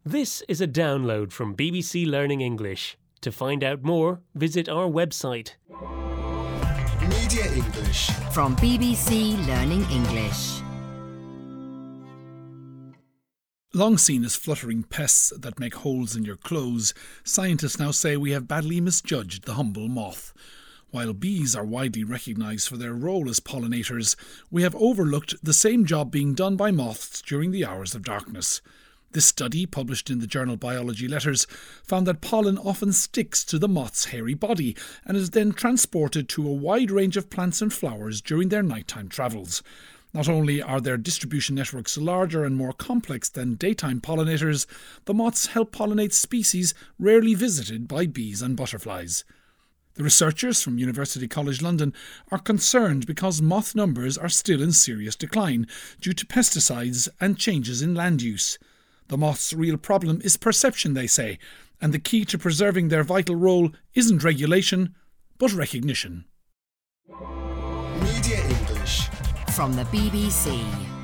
This is a download from BBC Learning English. To find out more, visit our website. Media English. From BBC Learning English. Long seen as fluttering pests that make holes in your clothes, scientists now say we have badly misjudged the humble moth. While bees are widely recognised for their role as pollinators, we have overlooked the same job being done by moths during the hours of darkness. This study, published in the journal Biology Letters, found that pollen often sticks to the moth's hairy body and is then transported to a wide range of plants and flowers during their nighttime travels. Not only are their distribution networks larger and more complex than daytime pollinators, the moths help pollinate species rarely visited by bees and butterflies. The researchers from University College London are concerned because moth numbers are still in serious decline due to pesticides and changes in land use. The moth's real problem is perception, they say, and the key to preserving their vital role isn't regulation, but recognition. Media English. From the BBC.